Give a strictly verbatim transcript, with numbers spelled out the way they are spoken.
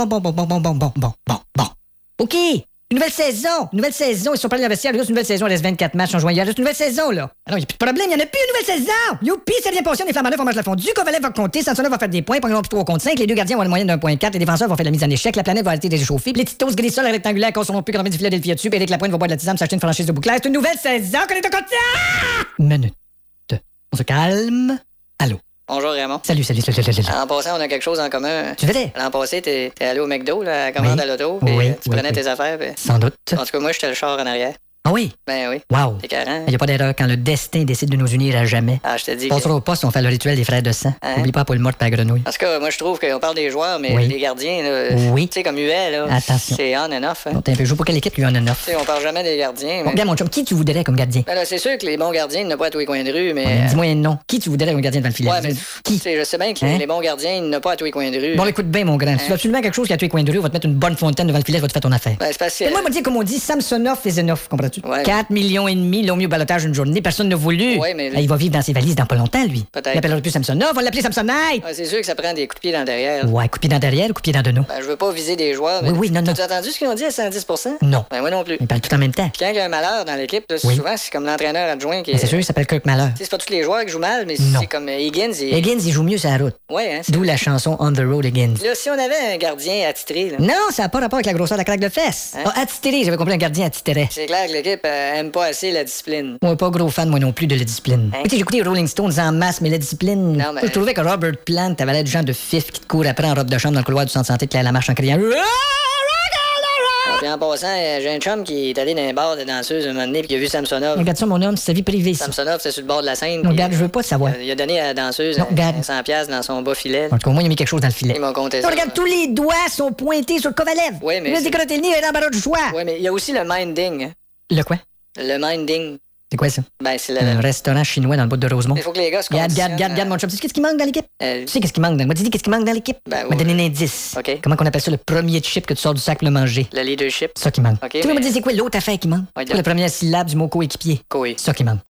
bon, bon, bon, bon, bon, bon, bon, bon, bon, bon. OK. Une nouvelle saison. Une nouvelle saison. Ils sont pas allés dans le vestiaire. Il reste une nouvelle saison. Il reste vingt-quatre matchs en juin. Il reste une nouvelle saison, là. Ah non, il n'y a plus de problème. Il n'y en a plus une nouvelle saison. Youpi, ça vient passer. Les Flamands vont manger la fondue. Kovalev va compter. Samsonov va faire des points. Pognon trois contre cinq. Les deux gardiens vont avoir une moyenne d'un point quatre. Les défenseurs vont faire la mise en échec. La planète va arrêter de réchauffer. Puis les petites toasts gris-sol rectangulaires conserveront plus grand du Philadelphia dessus. Puis Éric Lapointe va boire de la tisane, s'acheter une franchise de bouclair. C'est une nouvelle saison qu'on est de côté. Minute. On se calme. Allô. Bonjour Raymond. Salut, salut, salut, salut, salut. En passant, on a quelque chose en commun. Tu vedais? L'an passé, t'es, t'es allé au McDo, là, à commande Oui. à l'auto, puis Oui, euh, tu oui, prenais oui. tes affaires, puis... Sans doute. En tout cas, moi, j'étais le char en arrière. Ah oui? Ben oui. Wow. C'est carré. Il n'y a pas d'erreur quand le destin décide de nous unir à jamais. Ah, je te dis On que... passera au poste, on fait le rituel des frères de sang. Hein? N'oublie pas Paul Morte et la grenouille. En tout cas, moi, je trouve qu'on parle des joueurs, mais Oui. les gardiens, là, Oui. tu sais, comme Huet, là, Attention. c'est on and off. Hein. Bon, t'es un peu joué pour quelle équipe lui en a neuf? Tu sais, on parle jamais des gardiens, Bon, mais... regarde, mon chum, qui tu voudrais comme gardien? Ben là, c'est sûr que les bons gardiens, ils n'ont pas à tous les coins de rue, mais... Ouais, dis-moi un nom. Qui tu voudrais comme gardien devant le filet? Ouais, mais... Qui? Tu sais, je sais bien que Hein? les bons gardiens, ils n'ont pas à tous les coins de rue. Bon, écoute bien, mon grand. Si tu veux absolument quelque chose qui a tous les coins de rue, on va te mettre une bonne fontaine devant le filet, ça va te faire ton affaire. Ben, c'est parce que... Et moi, je me dis, comme on dit, Samsonov is enough, comprends-tu? Ouais. quatre millions et demi, l'ont mis au balotage une journée, personne n'a voulu. Ouais, mais- Ah, il va vivre dans ses valises dans pas longtemps, lui. Peut-être. Il l'appellera plus Samsonov, on va l'appeler Samsonite. Ouais, c'est sûr que ça prend des coups de pied dans le derrière. Ouais, coup de pied dans derrière ou coup de pied dans deux. Ben, je veux pas viser des joueurs, mais... Oui, oui, non, non. T'as entendu ce qu'ils ont dit à cent dix pour cent? Non. Ben, moi non plus. Ils parlent tout en même temps. Puis quand il y a un malheur dans l'équipe, là, Oui. souvent, c'est comme l'entraîneur adjoint qui est... Mais c'est sûr, il s'appelle Kirk Malheur. Tu sais, c'est pas tous les joueurs qui jouent mal, mais Non. c'est comme euh, Higgins et... Higgins, il joue mieux sur la route. Ouais, hein. c'est- D'où la chanson On the Road Higgins. Là, si on avait un gardien attitré, là, Non, ça n'a pas rapport avec la grosseur de la craque de fesses. Hein? Ah, attitré, j'avais compris un gardien attitré. c'est clair que l'équipe euh, aime pas assez la discipline. Moi, pas gros fan, moi non plus, de la discipline. Hein? Tu sais, j'ai écouté les Rolling Stones en masse, mais la discipline. Non, mais- Je trouvais que Robert Plant avait l'air du genre de fif qui te court après en robe de chambre dans le couloir du centre de santé de Claire Lamarche en criant. Puis en passant, euh, j'ai un chum qui est allé dans un bar de danseuses un moment donné puis qui a vu Samsonov. Regarde ça, mon homme, c'est sa vie privée. ça. Samsonov, c'est sur le bord de la scène. Non, puis, regarde, je veux pas savoir. euh, il a donné à la danseuse Non, un- regarde. un cent piastres dans son bas filet. En tout cas, au moins, il a mis quelque chose dans le filet. Ils m'ont compté Non, ça. regarde, tous les doigts sont pointés sur Kovalev. Ouais, mais Il a c'est- décroté le nez, il a l'embarras du choix. Ouais, mais il y a aussi le minding. hein. Le quoi? Le minding. C'est quoi ça? Ben, c'est le... Un restaurant chinois dans le bout de Rosemont. Il faut que les gars se Regarde, regarde, conditionnent, regarde, regarde, euh, mon chum. Tu sais qu'est-ce qui manque dans l'équipe? euh, Tu sais qu'est-ce qui manque dans... Moi, tu dis qu'est-ce qui manque dans l'équipe? Ben, Je vais ouais. donner un indice. OK. Comment qu'on appelle ça, le premier chip que tu sors du sac pour le manger? le leadership. C'est ça qui manque. OK, tu veux mais- me dire c'est quoi l'autre affaire qui manque? Ouais, C'est quoi la première syllabe du mot coéquipier? Coé. C'est ça qui manque.